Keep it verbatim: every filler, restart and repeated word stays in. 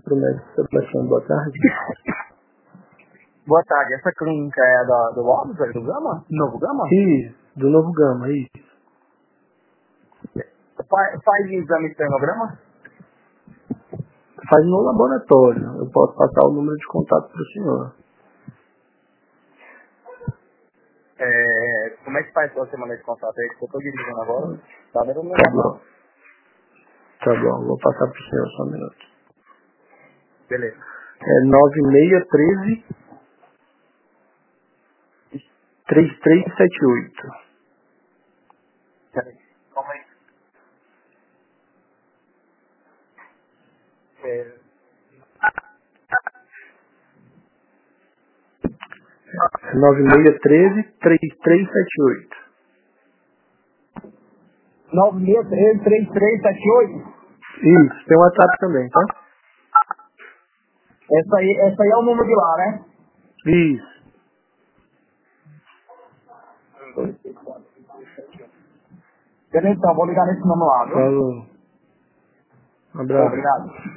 para o médico Sebastião. Boa tarde. Boa tarde. Essa clínica é a da, do Alves, do Gama? Novo Gama? Isso, do Novo Gama, isso. Faz, faz exame de termograma? Faz no laboratório. Eu posso passar o número de contato para o senhor. É, como é que faz para você mandar esse contato aí? Que eu estou dirigindo agora. Tá dando meu Tá bom. Tá bom, vou passar para o senhor só um minuto. Beleza. É nove seis um três, três três sete oito. Peraí. Calma aí. É, nove seis um três, três três sete oito. nove seis três, três três sete oito? Isso, tem um WhatsApp também, tá? Essa aí, essa aí é o número de lá, né? Isso. Beleza, então, vou ligar nesse número lá, viu? Falou. Um abraço. Obrigado.